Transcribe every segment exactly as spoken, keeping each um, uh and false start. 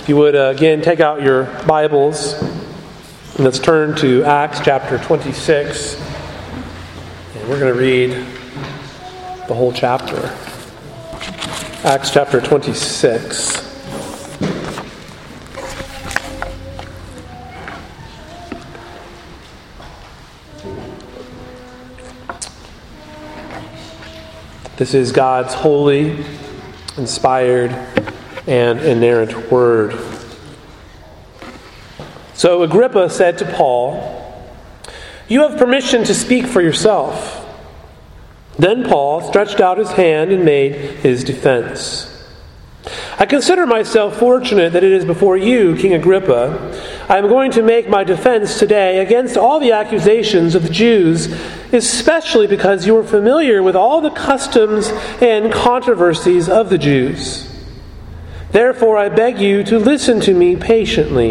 If you would, uh, again, take out your Bibles and let's turn to Acts chapter twenty-six. And we're going to read the whole chapter. Acts chapter twenty-six. This is God's holy, inspired, and inerrant word. So Agrippa said to Paul, "You have permission to speak for yourself." Then Paul stretched out his hand and made his defense. "I consider myself fortunate that it is before you, King Agrippa. I am going to make my defense today against all the accusations of the Jews, especially because you are familiar with all the customs and controversies of the Jews. Therefore, I beg you to listen to me patiently.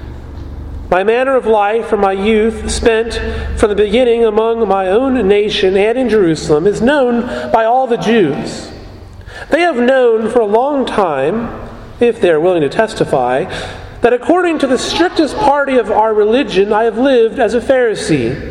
My manner of life from my youth, spent from the beginning among my own nation and in Jerusalem, is known by all the Jews. They have known for a long time, if they are willing to testify, that according to the strictest party of our religion, I have lived as a Pharisee.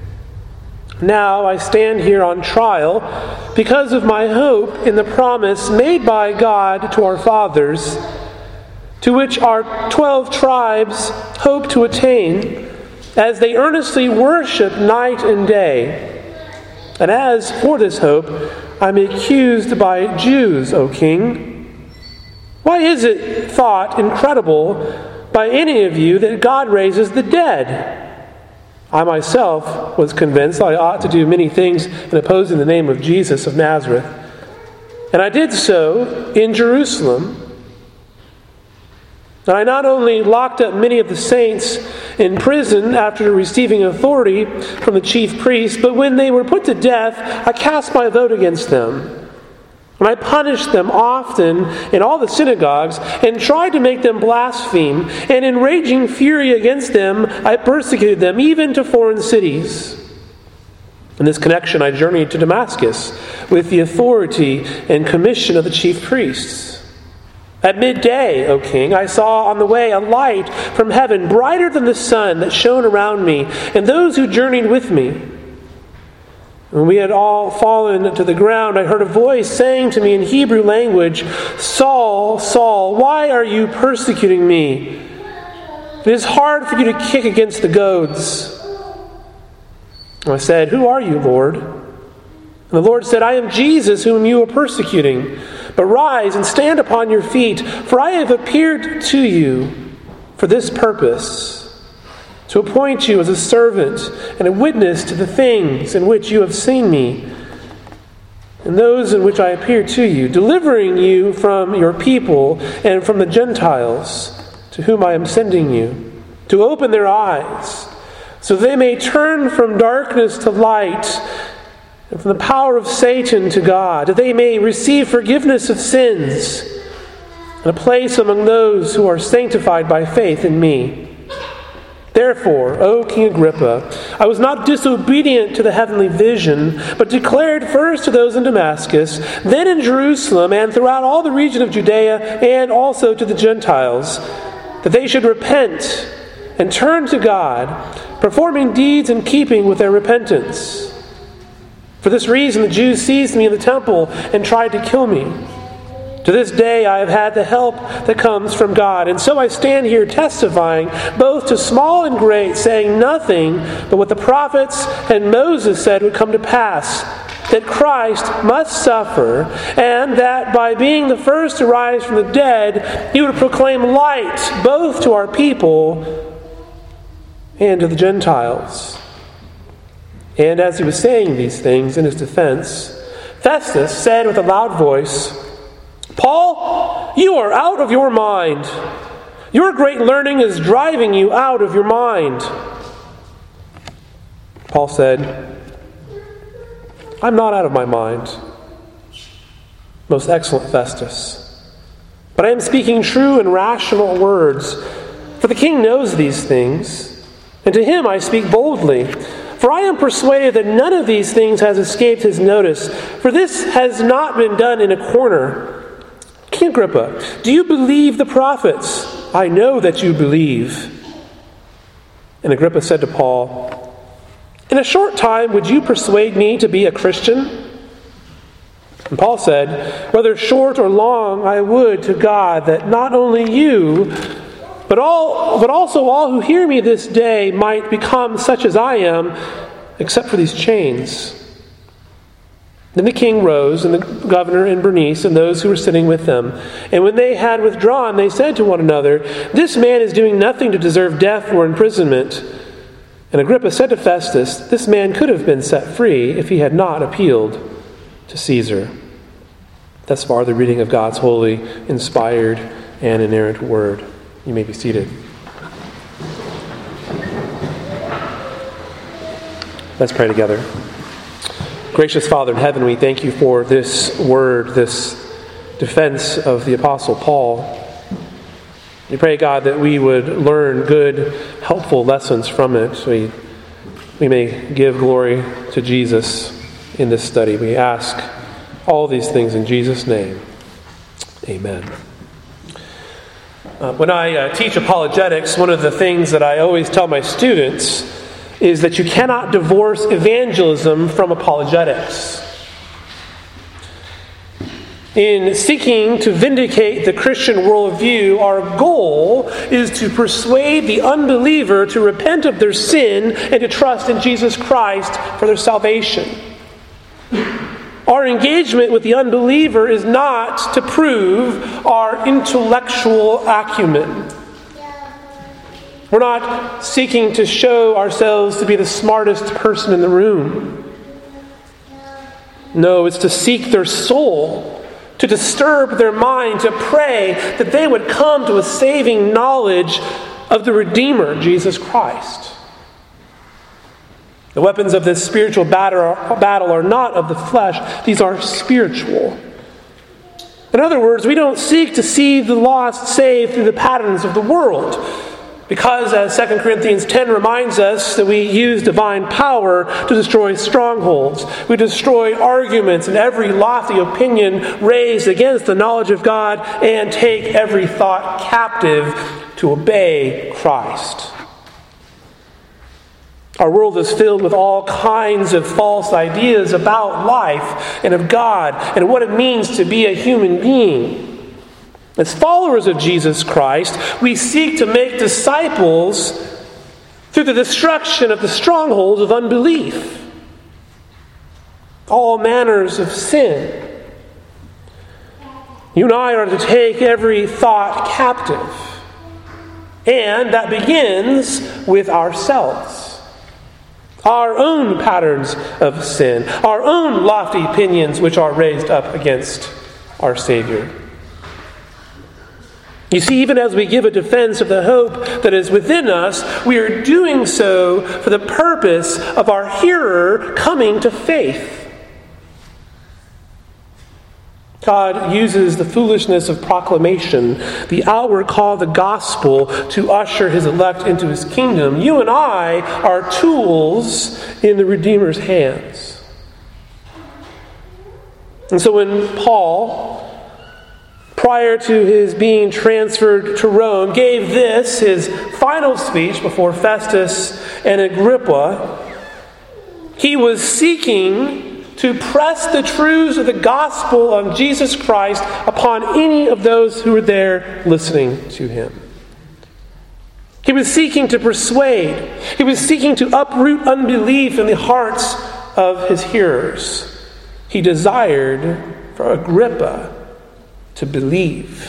Now I stand here on trial because of my hope in the promise made by God to our fathers, to which our twelve tribes hope to attain, as they earnestly worship night and day. And as for this hope, I am accused by Jews, O king. Why is it thought incredible by any of you that God raises the dead? I myself was convinced I ought to do many things in opposing the name of Jesus of Nazareth. And I did so in Jerusalem. And I not only locked up many of the saints in prison after receiving authority from the chief priests, but when they were put to death, I cast my vote against them. And I punished them often in all the synagogues and tried to make them blaspheme. And in raging fury against them, I persecuted them even to foreign cities. In this connection, I journeyed to Damascus with the authority and commission of the chief priests. At midday, O king, I saw on the way a light from heaven, brighter than the sun, that shone around me and those who journeyed with me. When we had all fallen to the ground, I heard a voice saying to me in Hebrew language, 'Saul, Saul, why are you persecuting me? It is hard for you to kick against the goads.' And I said, 'Who are you, Lord?' And the Lord said, 'I am Jesus whom you are persecuting. But rise and stand upon your feet, for I have appeared to you for this purpose, to appoint you as a servant and a witness to the things in which you have seen me, and those in which I appeared to you, delivering you from your people and from the Gentiles, to whom I am sending you, to open their eyes, so they may turn from darkness to light, and from the power of Satan to God, that they may receive forgiveness of sins, and a place among those who are sanctified by faith in me. Therefore, O King Agrippa, I was not disobedient to the heavenly vision, but declared first to those in Damascus, then in Jerusalem, and throughout all the region of Judea, and also to the Gentiles, that they should repent and turn to God, performing deeds in keeping with their repentance. For this reason the Jews seized me in the temple and tried to kill me. To this day I have had the help that comes from God, and so I stand here testifying both to small and great, saying nothing but what the prophets and Moses said would come to pass, that Christ must suffer, and that by being the first to rise from the dead, he would proclaim light both to our people and to the Gentiles." And as he was saying these things in his defense, Festus said with a loud voice, "Paul, you are out of your mind. Your great learning is driving you out of your mind." Paul said, "I'm not out of my mind, most excellent Festus, but I am speaking true and rational words, for the king knows these things, and to him I speak boldly. For I am persuaded that none of these things has escaped his notice, for this has not been done in a corner. King Agrippa, do you believe the prophets? I know that you believe." And Agrippa said to Paul, "In a short time, would you persuade me to be a Christian?" And Paul said, "Whether short or long, I would to God that not only you, but all, but also all who hear me this day might become such as I am, except for these chains." Then the king rose, and the governor and Bernice, and those who were sitting with them. And when they had withdrawn, they said to one another, "This man is doing nothing to deserve death or imprisonment." And Agrippa said to Festus, "This man could have been set free if he had not appealed to Caesar." Thus far, the reading of God's holy, inspired, and inerrant word. You may be seated. Let's pray together. Gracious Father in heaven, we thank you for this word, this defense of the Apostle Paul. We pray, God, that we would learn good, helpful lessons from it. We, we may give glory to Jesus in this study. We ask all these things in Jesus' name. Amen. Uh, when I uh, teach apologetics, one of the things that I always tell my students is that you cannot divorce evangelism from apologetics. In seeking to vindicate the Christian worldview, our goal is to persuade the unbeliever to repent of their sin and to trust in Jesus Christ for their salvation. Our engagement with the unbeliever is not to prove our intellectual acumen. We're not seeking to show ourselves to be the smartest person in the room. No, it's to seek their soul, to disturb their mind, to pray that they would come to a saving knowledge of the Redeemer, Jesus Christ. The weapons of this spiritual battle are not of the flesh, these are spiritual. In other words, we don't seek to see the lost saved through the patterns of the world. Because, as Second Corinthians ten reminds us, that we use divine power to destroy strongholds. We destroy arguments and every lofty opinion raised against the knowledge of God and take every thought captive to obey Christ. Our world is filled with all kinds of false ideas about life and of God and what it means to be a human being. As followers of Jesus Christ, we seek to make disciples through the destruction of the strongholds of unbelief, all manners of sin. You and I are to take every thought captive, and that begins with ourselves. Our own patterns of sin, our own lofty opinions which are raised up against our Savior. You see, even as we give a defense of the hope that is within us, we are doing so for the purpose of our hearer coming to faith. God uses the foolishness of proclamation, the outward call of the gospel, to usher his elect into his kingdom. You and I are tools in the Redeemer's hands. And so when Paul, prior to his being transferred to Rome, gave this, his final speech before Festus and Agrippa, he was seeking to press the truths of the gospel of Jesus Christ upon any of those who were there listening to him. He was seeking to persuade. He was seeking to uproot unbelief in the hearts of his hearers. He desired for Agrippa to believe.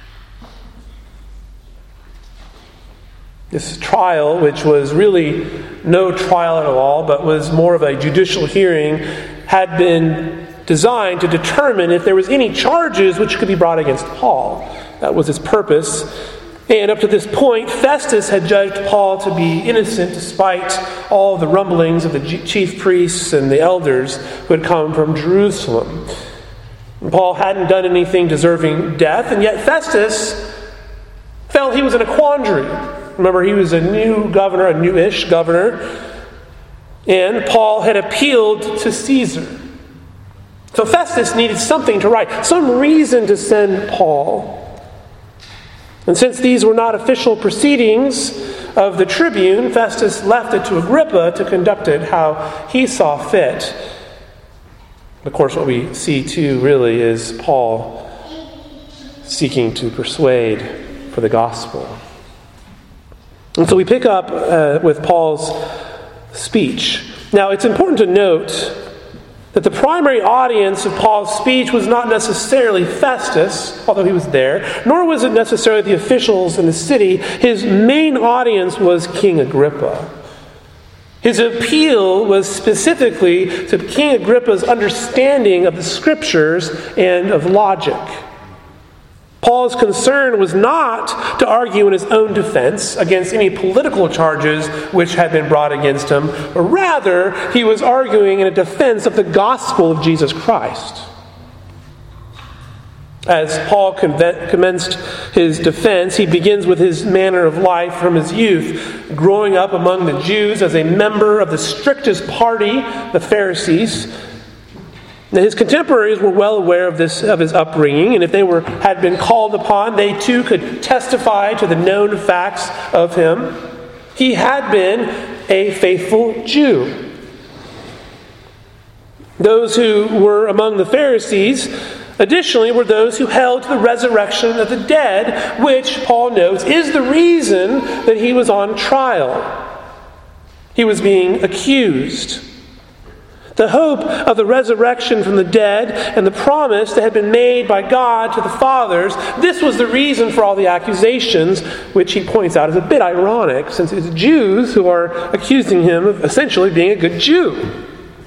This trial, which was really no trial at all, but was more of a judicial hearing, had been designed to determine if there was any charges which could be brought against Paul. That was its purpose. And up to this point, Festus had judged Paul to be innocent despite all the rumblings of the chief priests and the elders who had come from Jerusalem. Paul hadn't done anything deserving death, and yet Festus felt he was in a quandary. Remember, he was a new governor, a newish governor, and Paul had appealed to Caesar. So Festus needed something to write, some reason to send Paul. And since these were not official proceedings of the tribune, Festus left it to Agrippa to conduct it how he saw fit. Of course, what we see too really is Paul seeking to persuade for the gospel. And so we pick up uh, with Paul's speech. Now, it's important to note that the primary audience of Paul's speech was not necessarily Festus, although he was there, nor was it necessarily the officials in the city. His main audience was King Agrippa. His appeal was specifically to King Agrippa's understanding of the Scriptures and of logic. Paul's concern was not to argue in his own defense against any political charges which had been brought against him, but rather he was arguing in a defense of the gospel of Jesus Christ. As Paul commenced his defense, he begins with his manner of life from his youth, growing up among the Jews as a member of the strictest party, the Pharisees. Now, his contemporaries were well aware of this, of his upbringing, and if they were had been called upon, they too could testify to the known facts of him. He had been a faithful Jew. Those who were among the Pharisees, additionally, were those who held to the resurrection of the dead, which, Paul notes, is the reason that he was on trial. He was being accused. The hope of the resurrection from the dead and the promise that had been made by God to the fathers, this was the reason for all the accusations, which he points out is a bit ironic, since it's Jews who are accusing him of essentially being a good Jew.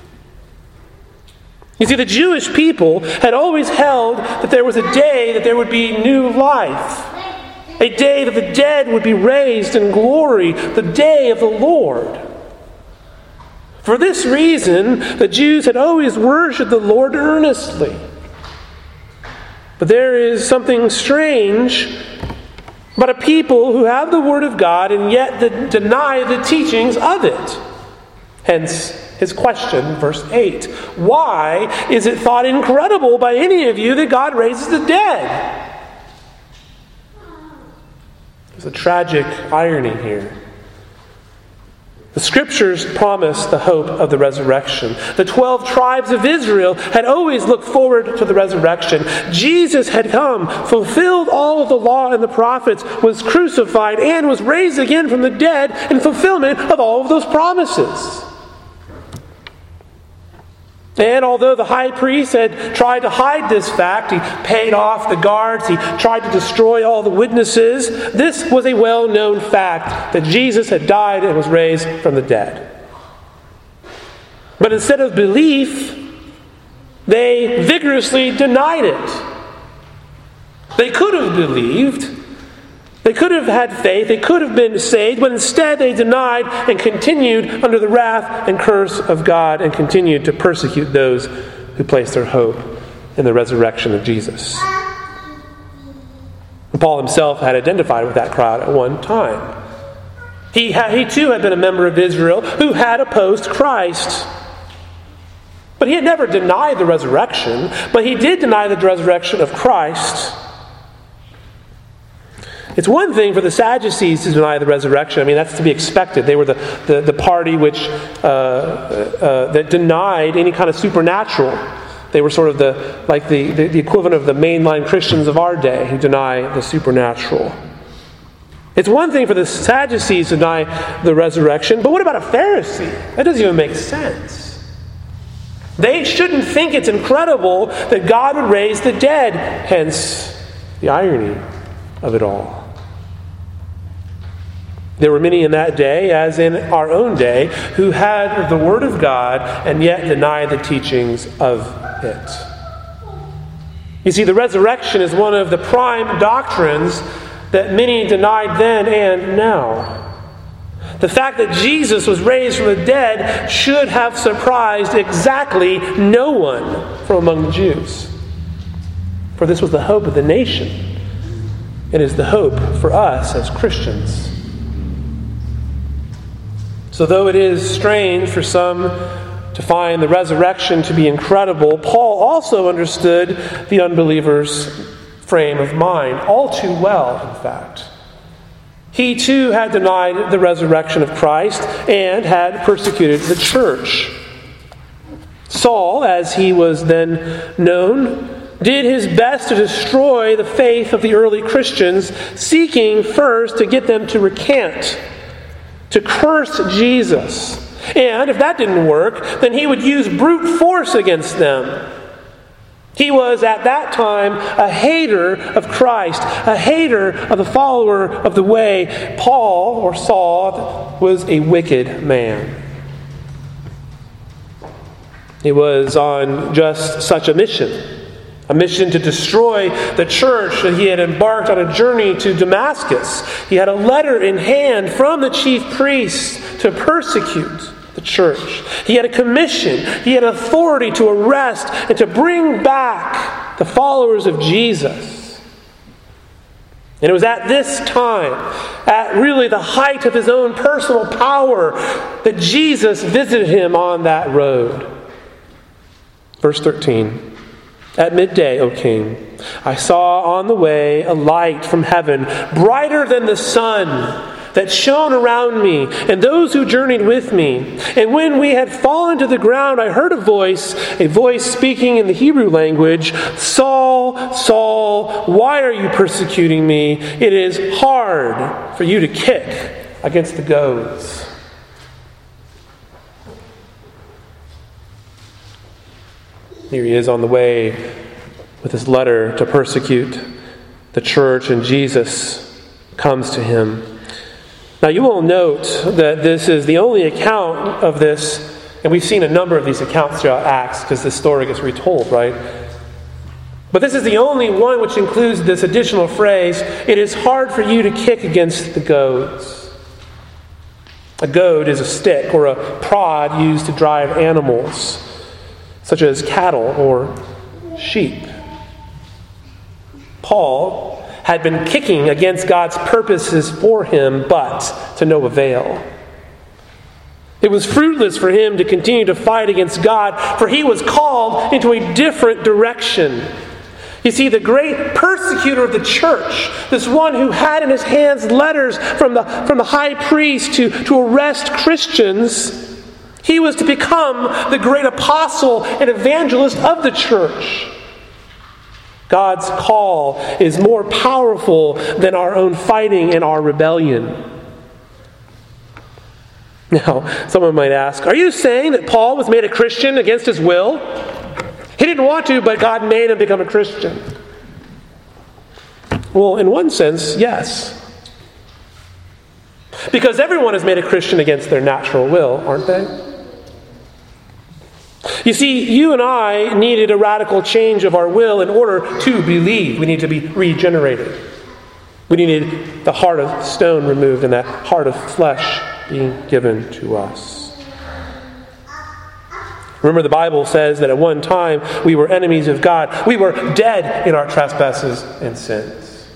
You see, the Jewish people had always held that there was a day that there would be new life, a day that the dead would be raised in glory, the day of the Lord. For this reason, the Jews had always worshipped the Lord earnestly. But there is something strange about a people who have the Word of God and yet the, deny the teachings of it. Hence his question, verse eight. Why is it thought incredible by any of you that God raises the dead? There's a tragic irony here. The Scriptures promise the hope of the resurrection. The twelve tribes of Israel had always looked forward to the resurrection. Jesus had come, fulfilled all of the law and the prophets, was crucified, and was raised again from the dead in fulfillment of all of those promises. And although the high priest had tried to hide this fact, he paid off the guards, he tried to destroy all the witnesses, this was a well-known fact that Jesus had died and was raised from the dead. But instead of belief, they vigorously denied it. They could have believed, they could have had faith, they could have been saved, but instead they denied and continued under the wrath and curse of God and continued to persecute those who placed their hope in the resurrection of Jesus. And Paul himself had identified with that crowd at one time. He, had, he too had been a member of Israel who had opposed Christ. But he had never denied the resurrection, but he did deny the resurrection of Christ. It's one thing for the Sadducees to deny the resurrection. I mean, that's to be expected. They were the, the, the party which uh, uh, that denied any kind of supernatural. They were sort of the like the, the, the equivalent of the mainline Christians of our day who deny the supernatural. It's one thing for the Sadducees to deny the resurrection, but what about a Pharisee? That doesn't even make sense. They shouldn't think it's incredible that God would raise the dead. Hence, the irony of it all. There were many in that day, as in our own day, who had the Word of God and yet denied the teachings of it. You see, the resurrection is one of the prime doctrines that many denied then and now. The fact that Jesus was raised from the dead should have surprised exactly no one from among the Jews. For this was the hope of the nation. It is the hope for us as Christians. So though it is strange for some to find the resurrection to be incredible, Paul also understood the unbelievers frame of mind, all too well, in fact. He too had denied the resurrection of Christ and had persecuted the church. Saul, as he was then known, did his best to destroy the faith of the early Christians, seeking first to get them to recant, to curse Jesus. And if that didn't work, then he would use brute force against them. He was at that time a hater of Christ, a hater of the follower of the way. Paul, or Saul, was a wicked man. He was on just such a mission. A mission to destroy the church. He had embarked on a journey to Damascus. He had a letter in hand from the chief priest to persecute the church. He had a commission. He had authority to arrest and to bring back the followers of Jesus. And it was at this time, at really the height of his own personal power, that Jesus visited him on that road. Verse thirteen. At midday, O king, I saw on the way a light from heaven, brighter than the sun, that shone around me and those who journeyed with me. And when we had fallen to the ground, I heard a voice, a voice speaking in the Hebrew language, Saul, Saul, why are you persecuting me? It is hard for you to kick against the goads. Here he is on the way with his letter to persecute the church, and Jesus comes to him. Now you will note that this is the only account of this, and we've seen a number of these accounts throughout Acts because this story gets retold, right? But this is the only one which includes this additional phrase, it is hard for you to kick against the goads. A goad is a stick or a prod used to drive animals, such as cattle or sheep. Paul had been kicking against God's purposes for him, but to no avail. It was fruitless for him to continue to fight against God, for he was called into a different direction. You see, the great persecutor of the church, this one who had in his hands letters from the, from the high priest to, to arrest Christians, he was to become the great apostle and evangelist of the church. God's call is more powerful than our own fighting and our rebellion. Now, someone might ask, are you saying that Paul was made a Christian against his will? He didn't want to, but God made him become a Christian. Well, in one sense, yes. Because everyone is made a Christian against their natural will, aren't they? You see, you and I needed a radical change of our will in order to believe. We need to be regenerated. We needed the heart of stone removed and that heart of flesh being given to us. Remember, the Bible says that at one time we were enemies of God. We were dead in our trespasses and sins.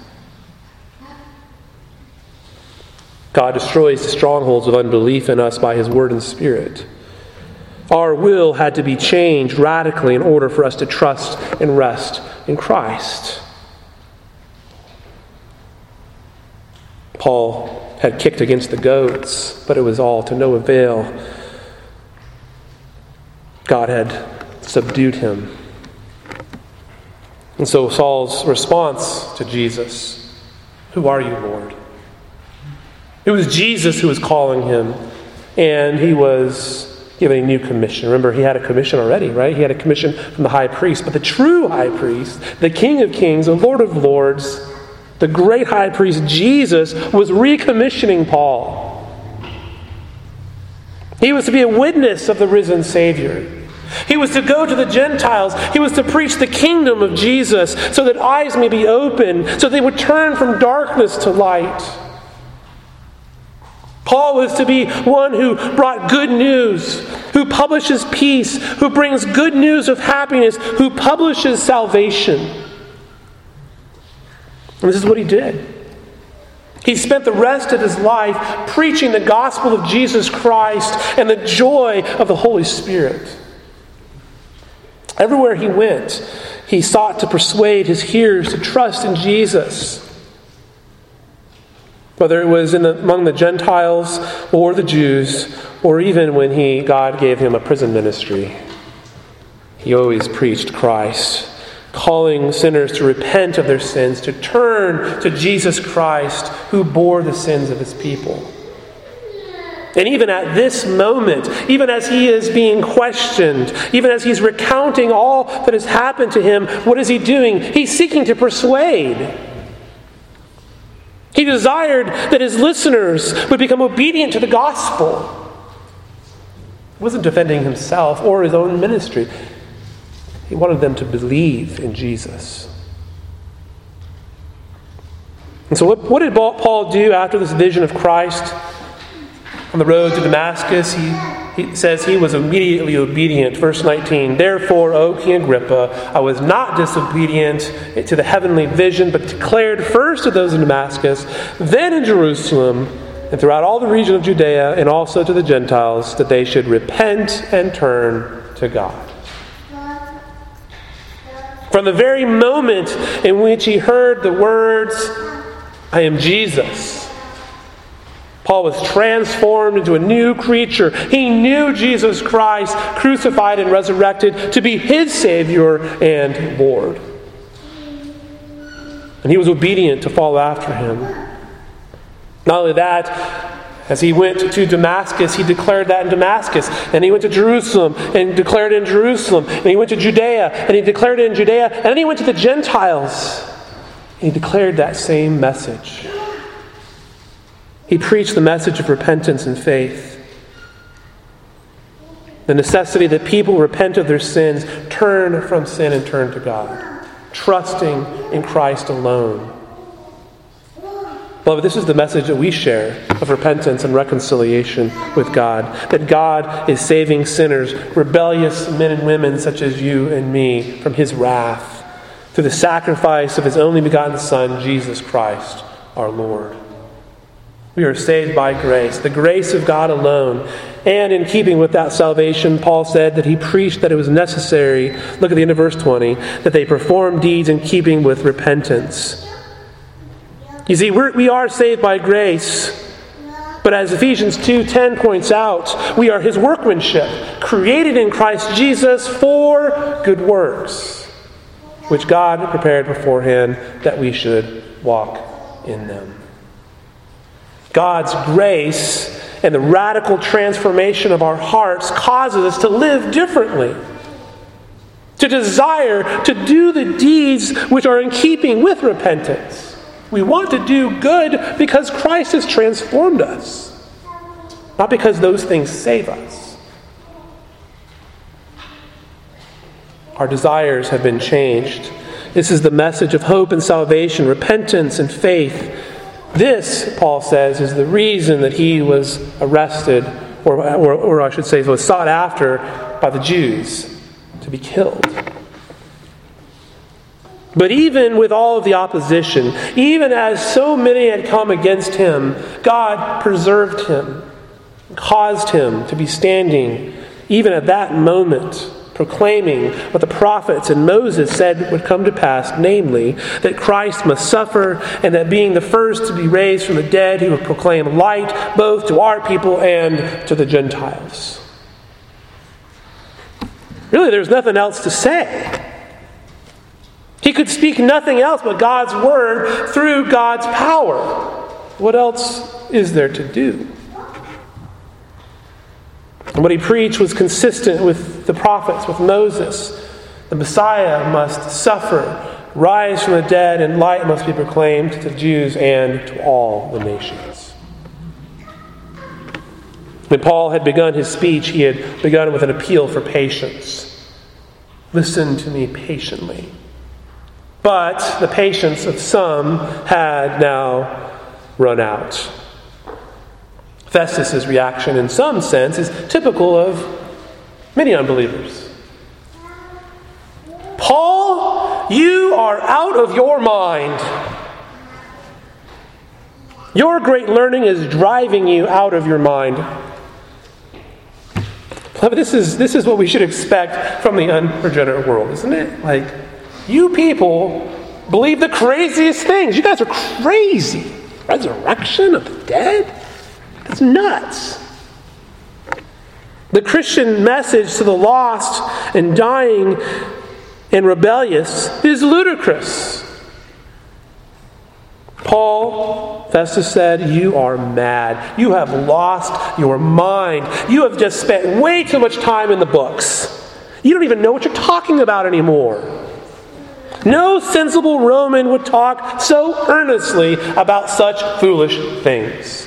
God destroys the strongholds of unbelief in us by His Word and Spirit. Our will had to be changed radically in order for us to trust and rest in Christ. Paul had kicked against the goads, but it was all to no avail. God had subdued him. And so Saul's response to Jesus, "Who are you, Lord?" It was Jesus who was calling him, and he was given a new commission. Remember, he had a commission already, right? He had a commission from the high priest. But the true high priest, the King of Kings, the Lord of Lords, the great high priest, Jesus, was recommissioning Paul. He was to be a witness of the risen Savior. He was to go to the Gentiles. He was to preach the kingdom of Jesus so that eyes may be opened, so they would turn from darkness to light. Paul was to be one who brought good news, who publishes peace, who brings good news of happiness, who publishes salvation. And this is what he did. He spent the rest of his life preaching the gospel of Jesus Christ and the joy of the Holy Spirit. Everywhere he went, he sought to persuade his hearers to trust in Jesus. Whether it was in the, among the Gentiles or the Jews, or even when he God gave him a prison ministry, he always preached Christ, calling sinners to repent of their sins, to turn to Jesus Christ, who bore the sins of his people. And even at this moment, even as he is being questioned, even as he's recounting all that has happened to him, what is he doing? He's seeking to persuade. He desired that his listeners would become obedient to the gospel. He wasn't defending himself or his own ministry. He wanted them to believe in Jesus. And so what, what did Paul do after this vision of Christ? On the road to Damascus, he, he says he was immediately obedient. Verse nineteen, therefore, O King Agrippa, I was not disobedient to the heavenly vision, but declared first to those in Damascus, then in Jerusalem, and throughout all the region of Judea, and also to the Gentiles, that they should repent and turn to God. From the very moment in which he heard the words, I am Jesus, Paul was transformed into a new creature. He knew Jesus Christ, crucified and resurrected, to be his Savior and Lord. And he was obedient to follow after him. Not only that, as he went to Damascus, he declared that in Damascus. And he went to Jerusalem and declared it in Jerusalem. And he went to Judea and he declared it in Judea. And then he went to the Gentiles and he declared that same message. He preached the message of repentance and faith. The necessity that people repent of their sins, turn from sin and turn to God, trusting in Christ alone. Beloved, this is the message that we share of repentance and reconciliation with God. That God is saving sinners, rebellious men and women such as you and me, from his wrath through the sacrifice of his only begotten Son, Jesus Christ, our Lord. We are saved by grace, the grace of God alone. And in keeping with that salvation, Paul said that he preached that it was necessary, look at the end of verse twenty, that they perform deeds in keeping with repentance. You see, we're, we are saved by grace, but as Ephesians two ten points out, we are his workmanship, created in Christ Jesus for good works, which God prepared beforehand that we should walk in them. God's grace and the radical transformation of our hearts causes us to live differently, to desire to do the deeds which are in keeping with repentance. We want to do good because Christ has transformed us, not because those things save us. Our desires have been changed. This is the message of hope and salvation, repentance and faith. This, Paul says, is the reason that he was arrested, or, or, or I should say, was sought after by the Jews to be killed. But even with all of the opposition, even as so many had come against him, God preserved him, caused him to be standing, even at that moment, proclaiming what the prophets and Moses said would come to pass, namely, that Christ must suffer, and that being the first to be raised from the dead, he would proclaim light both to our people and to the Gentiles. Really, there's nothing else to say. He could speak nothing else but God's word through God's power. What else is there to do? And what he preached was consistent with the prophets, with Moses. The Messiah must suffer, rise from the dead, and light must be proclaimed to the Jews and to all the nations. When Paul had begun his speech, he had begun with an appeal for patience. Listen to me patiently. But the patience of some had now run out. Festus's reaction, in some sense, is typical of many unbelievers. Paul, you are out of your mind. Your great learning is driving you out of your mind. This is, this is what we should expect from the unregenerate world, isn't it? Like, You people believe the craziest things. You guys are crazy. Resurrection of the dead? That's nuts. The Christian message to the lost and dying and rebellious is ludicrous. Paul, Festus said, you are mad. You have lost your mind. You have just spent way too much time in the books. You don't even know what you're talking about anymore. No sensible Roman would talk so earnestly about such foolish things.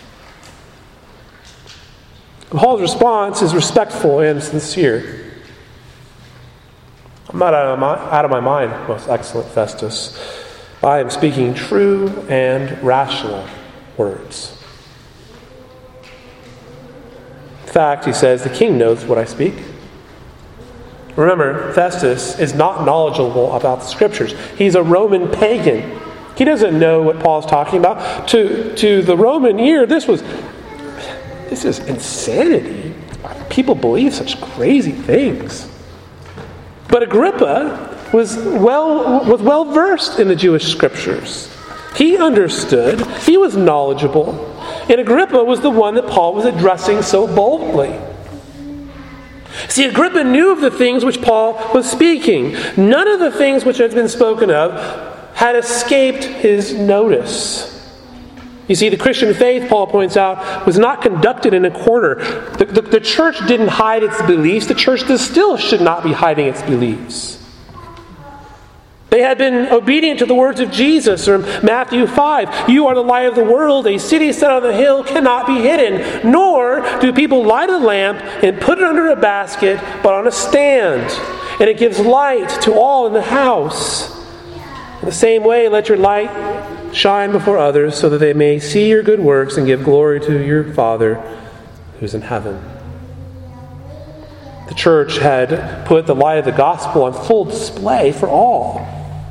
Paul's response is respectful and sincere. I'm not out of my, out of my mind, most excellent Festus. I am speaking true and rational words. In fact, he says, the king knows what I speak. Remember, Festus is not knowledgeable about the Scriptures. He's a Roman pagan. He doesn't know what Paul's talking about. To, to the Roman ear, this was this is insanity. People believe such crazy things. But Agrippa was well was well versed in the Jewish Scriptures. He understood. He was knowledgeable. And Agrippa was the one that Paul was addressing so boldly. See, Agrippa knew of the things which Paul was speaking. None of the things which had been spoken of had escaped his notice. You see, the Christian faith, Paul points out, was not conducted in a corner. The, the, the church didn't hide its beliefs. The church still should not be hiding its beliefs. They had been obedient to the words of Jesus from Matthew five. You are the light of the world. A city set on the hill cannot be hidden. Nor do people light a lamp and put it under a basket, but on a stand. And it gives light to all in the house. In the same way, let your light shine before others so that they may see your good works and give glory to your Father who's in heaven. The church had put the light of the gospel on full display for all.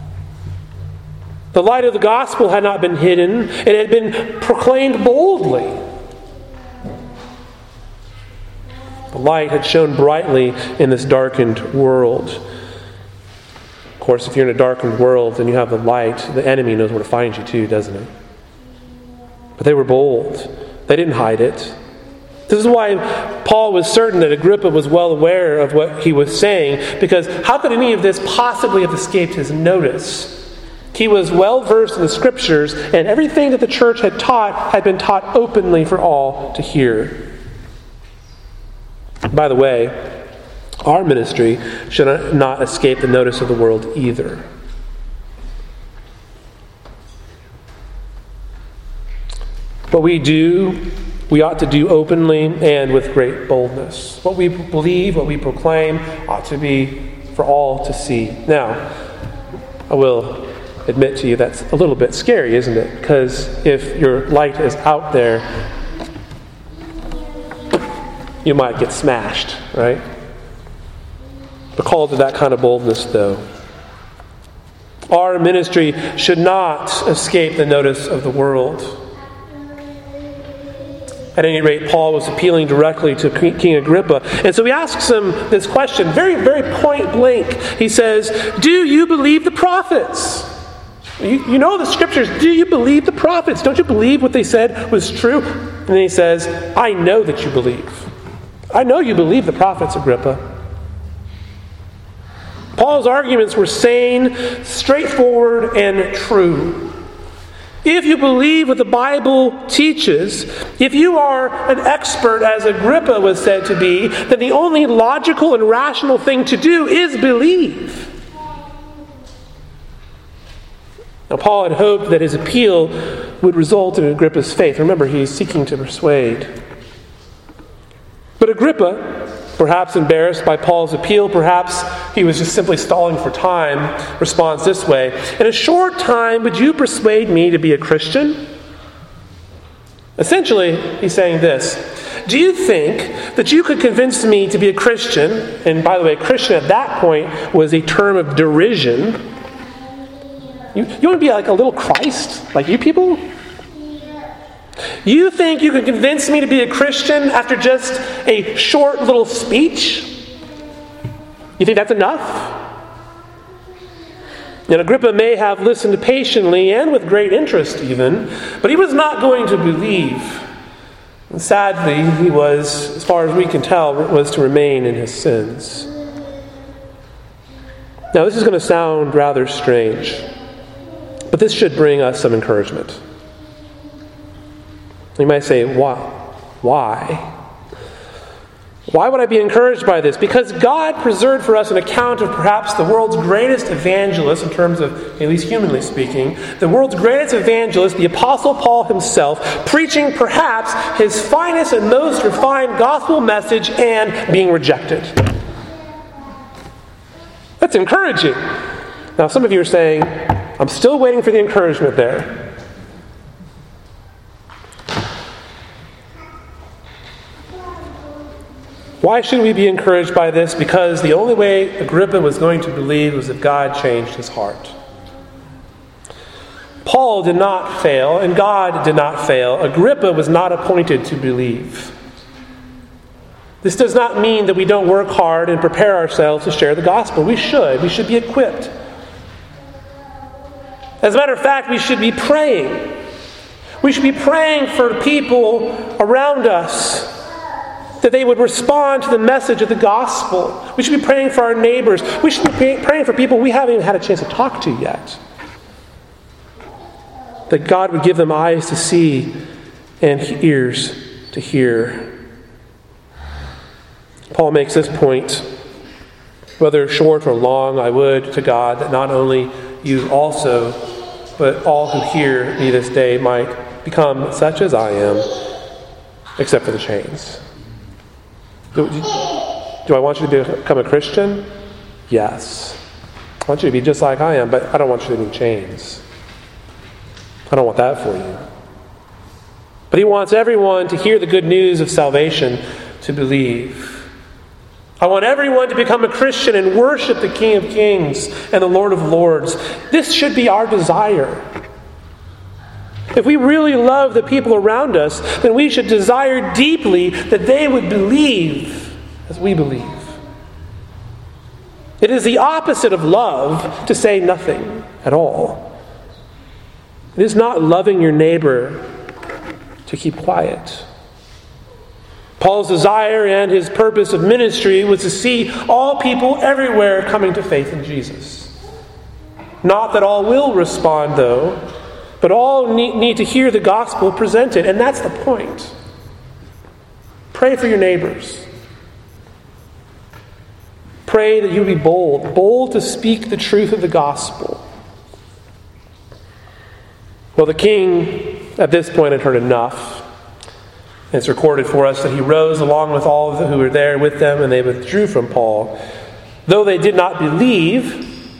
The light of the gospel had not been hidden. It had been proclaimed boldly. The light had shone brightly in this darkened world. Of course, if you're in a darkened world and you have the light, the enemy knows where to find you too, doesn't it? But they were bold. They didn't hide it. This is why Paul was certain that Agrippa was well aware of what he was saying, because how could any of this possibly have escaped his notice? He was well versed in the Scriptures, and everything that the church had taught had been taught openly for all to hear. By the way, our ministry should not escape the notice of the world either. What we do, we ought to do openly and with great boldness. What we believe, what we proclaim, ought to be for all to see. Now, I will admit to you that's a little bit scary, isn't it? Because if your light is out there, you might get smashed, right? We're called to that kind of boldness, though. Our ministry should not escape the notice of the world. At any rate, Paul was appealing directly to King Agrippa. And so he asks him this question, very, very point blank. He says, do you believe the prophets? You, you know the Scriptures. Do you believe the prophets? Don't you believe what they said was true? And then he says, I know that you believe. I know you believe the prophets, Agrippa. Paul's arguments were sane, straightforward, and true. If you believe what the Bible teaches, if you are an expert, as Agrippa was said to be, then the only logical and rational thing to do is believe. Now, Paul had hoped that his appeal would result in Agrippa's faith. Remember, he's seeking to persuade. But Agrippa, perhaps embarrassed by Paul's appeal, perhaps he was just simply stalling for time, responds this way, in a short time, would you persuade me to be a Christian? Essentially, he's saying this. Do you think that you could convince me to be a Christian? And by the way, Christian at that point was a term of derision. You, you want to be like a little Christ? Like you people? You think you can convince me to be a Christian after just a short little speech? You think that's enough? And Agrippa may have listened patiently and with great interest even, but he was not going to believe. And sadly, he was, as far as we can tell, was to remain in his sins. Now, this is going to sound rather strange, but this should bring us some encouragement. You might say, why? Why? Why would I be encouraged by this? Because God preserved for us an account of perhaps the world's greatest evangelist, in terms of, at least humanly speaking, the world's greatest evangelist, the Apostle Paul himself, preaching perhaps his finest and most refined gospel message and being rejected. That's encouraging. Now, some of you are saying, I'm still waiting for the encouragement there. Why should we be encouraged by this? Because the only way Agrippa was going to believe was if God changed his heart. Paul did not fail, and God did not fail. Agrippa was not appointed to believe. This does not mean that we don't work hard and prepare ourselves to share the gospel. We should. We should be equipped. As a matter of fact, we should be praying. We should be praying for people around us, that they would respond to the message of the gospel. We should be praying for our neighbors. We should be praying for people we haven't even had a chance to talk to yet. That God would give them eyes to see and ears to hear. Paul makes this point, whether short or long, I would to God that not only you also, but all who hear me this day might become such as I am, except for the chains. Do, do I want you to become a Christian? Yes. I want you to be just like I am, but I don't want you to be in chains. I don't want that for you. But he wants everyone to hear the good news of salvation, to believe. I want everyone to become a Christian and worship the King of Kings and the Lord of Lords. This should be our desire. If we really love the people around us, then we should desire deeply that they would believe as we believe. It is the opposite of love to say nothing at all. It is not loving your neighbor to keep quiet. Paul's desire and his purpose of ministry was to see all people everywhere coming to faith in Jesus. Not that all will respond, though, but all need, need to hear the gospel presented, and that's the point. Pray for your neighbors. Pray that you be bold, bold to speak the truth of the gospel. Well, the king at this point had heard enough. And it's recorded for us that he rose along with all of the who were there with them, and they withdrew from Paul. Though they did not believe,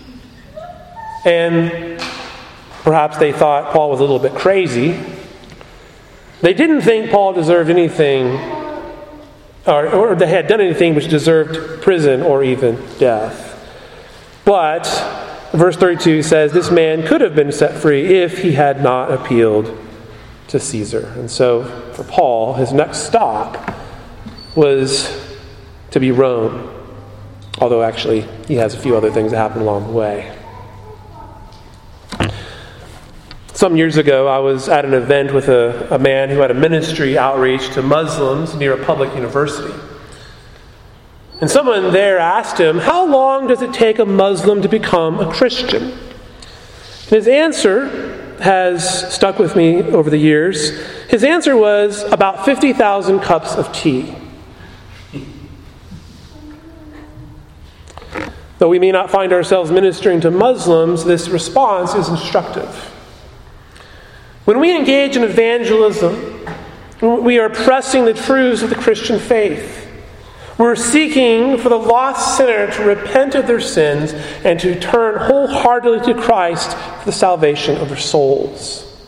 and perhaps they thought Paul was a little bit crazy, they didn't think Paul deserved anything, or, or they had done anything which deserved prison or even death. But verse thirty-two says, this man could have been set free if he had not appealed to Caesar. And so for Paul, his next stop was to be Rome. Although actually he has a few other things that happen along the way. Some years ago, I was at an event with a, a man who had a ministry outreach to Muslims near a public university. And someone there asked him, how long does it take a Muslim to become a Christian? And his answer has stuck with me over the years. His answer was about fifty thousand cups of tea. Though we may not find ourselves ministering to Muslims, this response is instructive. When we engage in evangelism, we are pressing the truths of the Christian faith. We're seeking for the lost sinner to repent of their sins and to turn wholeheartedly to Christ for the salvation of their souls.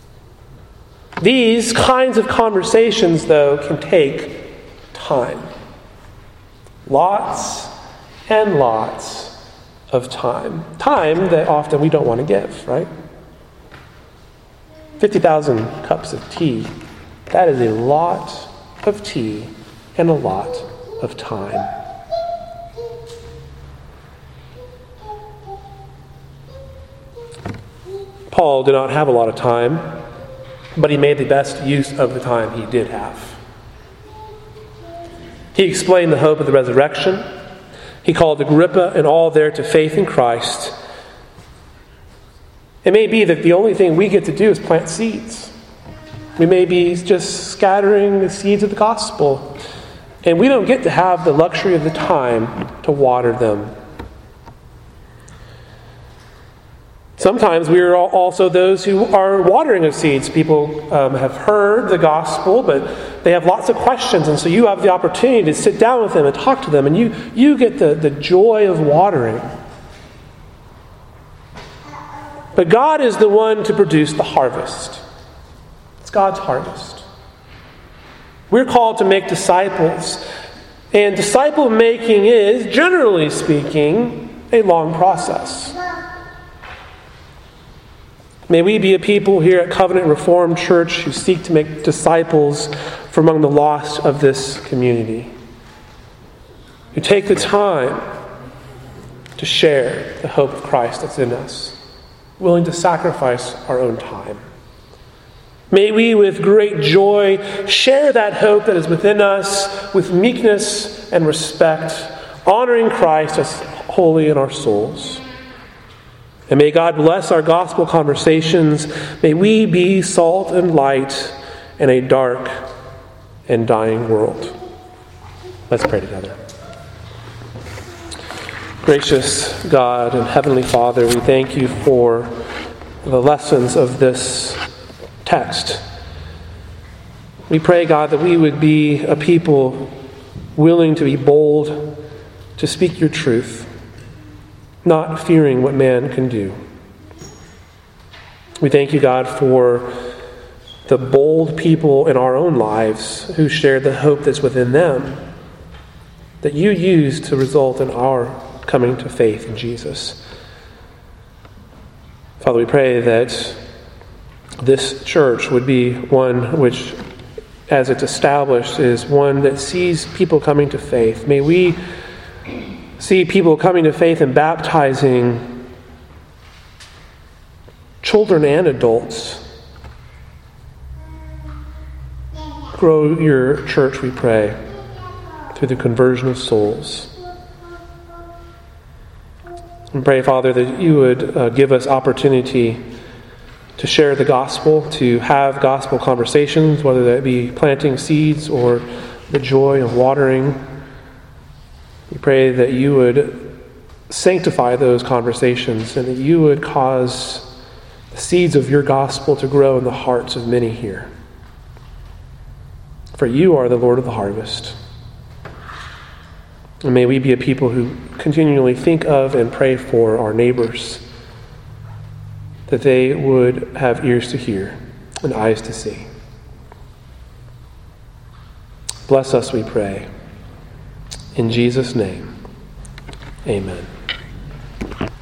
These kinds of conversations, though, can take time. Lots and lots of time. Time that often we don't want to give, right? fifty thousand cups of tea. That is a lot of tea and a lot of time. Paul did not have a lot of time, but he made the best use of the time he did have. He explained the hope of the resurrection. He called Agrippa and all there to faith in Christ. It may be that the only thing we get to do is plant seeds. We may be just scattering the seeds of the gospel, and we don't get to have the luxury of the time to water them. Sometimes we are also those who are watering of seeds. People um, have heard the gospel, but they have lots of questions, and so you have the opportunity to sit down with them and talk to them, and you, you get the, the joy of watering. But God is the one to produce the harvest. It's God's harvest. We're called to make disciples, and disciple making is, generally speaking, a long process. May we be a people here at Covenant Reformed Church who seek to make disciples from among the lost of this community, who take the time to share the hope of Christ that's in us, willing to sacrifice our own time. May we with great joy share that hope that is within us with meekness and respect, honoring Christ as holy in our souls. And may God bless our gospel conversations. May we be salt and light in a dark and dying world. Let's pray together. Gracious God and Heavenly Father, we thank you for the lessons of this text. We pray, God, that we would be a people willing to be bold, to speak your truth, not fearing what man can do. We thank you, God, for the bold people in our own lives who share the hope that's within them, that you use to result in our coming to faith in Jesus. Father, we pray that this church would be one which, as it's established, is one that sees people coming to faith. May we see people coming to faith and baptizing children and adults. Grow your church, we pray, through the conversion of souls. And pray, Father, that you would uh, give us opportunity to share the gospel, to have gospel conversations, whether that be planting seeds or the joy of watering. We pray that you would sanctify those conversations and that you would cause the seeds of your gospel to grow in the hearts of many here. For you are the Lord of the harvest. And may we be a people who continually think of and pray for our neighbors, that they would have ears to hear and eyes to see. Bless us, we pray. In Jesus' name, amen.